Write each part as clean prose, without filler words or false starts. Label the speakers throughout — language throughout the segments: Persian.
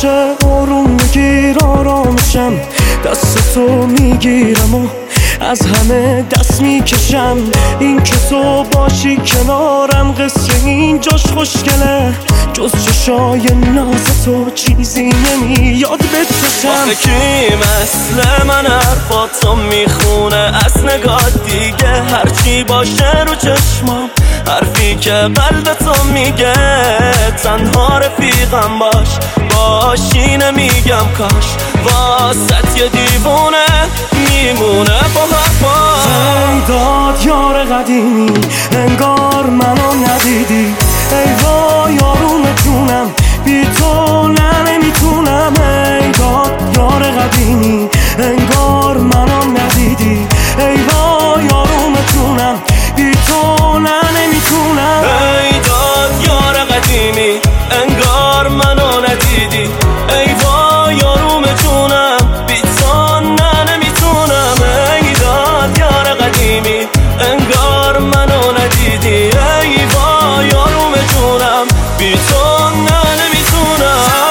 Speaker 1: باشه آروم بگیر آرامشم، دست تو میگیرم و از همه دست میکشم. این که تو باشی کنارم قصه اینجاش خوشگله، جز چشای ناز تو چیزی نمیاد بچشم.
Speaker 2: آخه کی مثل من حرفاتو میخونه از نگاه دیگه، هرچی باشه رو چشمام حرفی که قلب تو میگه. تنها رفیقم باشی نمیگم کاش، واسط یه دیوونه میمونه با حرفاش.
Speaker 1: ای داد یار قدیمی انگار منو ندیدی، ای وای آروم جونم بی تو نمیتونم. ای داد یار قدیمی انگار منو ندیدی، ای وای آروم جونم بی تو نمیتونم.
Speaker 2: ای داد یار قدیمی انگار منو ندیدی، ای وای آروم جونم بی تو نمیتونم. ای داد یار قدیمی انگار منو ندیدی، ای وای آروم جونم بی تو نمیتونم.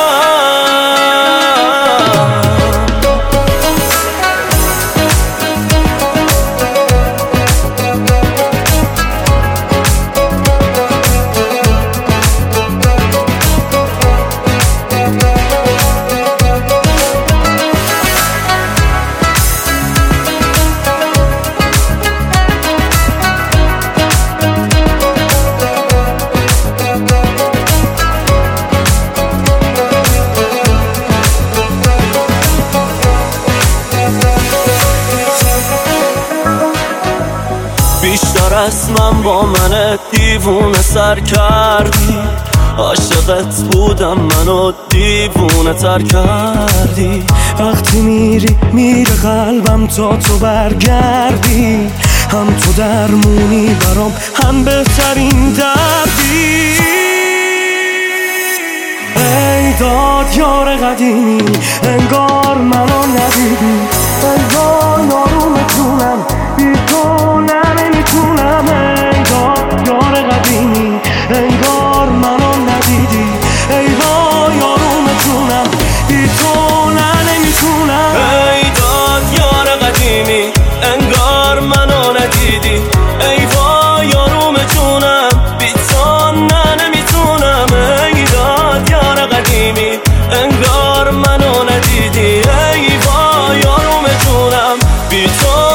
Speaker 2: بیشتر از من با من دیوونه سر کردی، عاشقت بودم منو دیوونه تر کردی.
Speaker 1: وقتی میره قلبم تا تو برگردی، هم تو درمونی برام هم بهترین دردی. ای داد یار قدیمی انگار منو ندیدی، ای وای آروم جونم بی تو نمیتونم. ای داد یار قدیمی انگار منو ندیدی، ای وای آروم جونم بی تو نمیتونم.
Speaker 2: ای داد یار قدیمی انگار منو ندیدی، ای وای آروم جونم بی تو نمیتونم. ای داد یار قدیمی انگار منو ندیدی، ای وای آروم جونم بی تو